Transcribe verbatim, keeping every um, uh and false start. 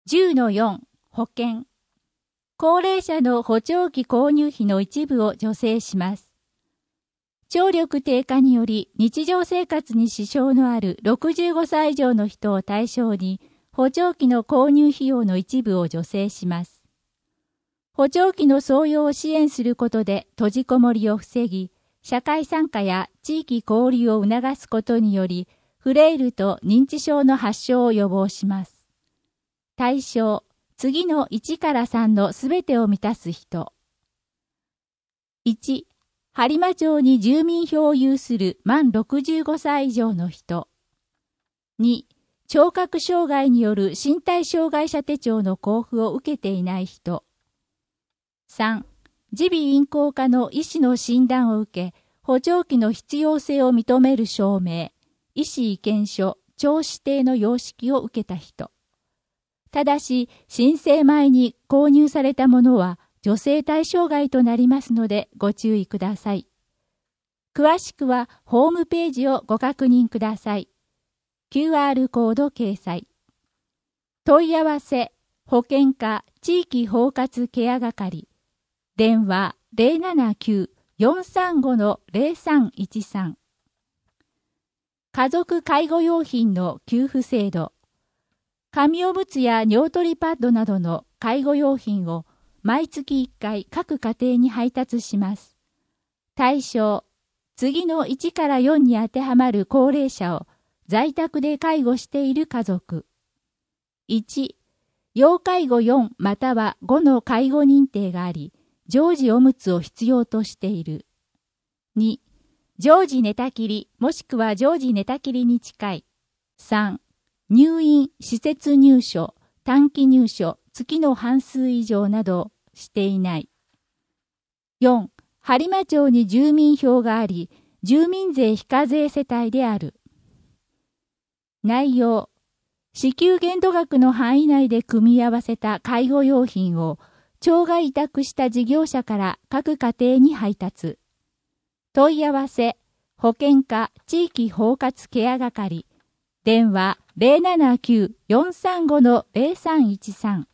じゅうのよん 保険。高齢者の補聴器購入費の一部を助成します。聴力低下により日常生活に支障のあるろくじゅうごさい以上の人を対象に補聴器の購入費用の一部を助成します。補聴器の装用を支援することで閉じこもりを防ぎ、社会参加や地域交流を促すことにより、フレイルと認知症の発症を予防します。対象、次のいちからさんのすべてを満たす人。いち、播磨町に住民票を有する満ろくじゅうごさい以上の人。に、聴覚障害による身体障害者手帳の交付を受けていない人。さん、耳鼻咽喉科の医師の診断を受け、補聴器の必要性を認める証明、医師意見書、庁指定の様式を受けた人。ただし、申請前に購入されたものは、助成対象外となりますのでご注意ください。詳しくはホームページをご確認ください。キューアール コード掲載。問い合わせ、保健課地域包括ケア係。電話 ゼロななきゅう よんさんご ゼロさんいちさん。家族介護用品の給付制度。紙おむつや尿取りパッドなどの介護用品を毎月いっかい各家庭に配達します。対象、次のいちからよんに当てはまる高齢者を在宅で介護している家族。いち、要介護よんまたはごの介護認定があり、常時おむつを必要としている。に、常時寝たきりもしくは常時寝たきりに近い。さん、入院、施設入所、短期入所、月の半数以上などしていない。よん、播磨町に住民票があり、住民税非課税世帯である。内容、支給限度額の範囲内で組み合わせた介護用品を町が委託した事業者から各家庭に配達。問い合わせ、保健課地域包括ケア係。電話 ゼロななきゅう よんさんご ゼロさんいちさん。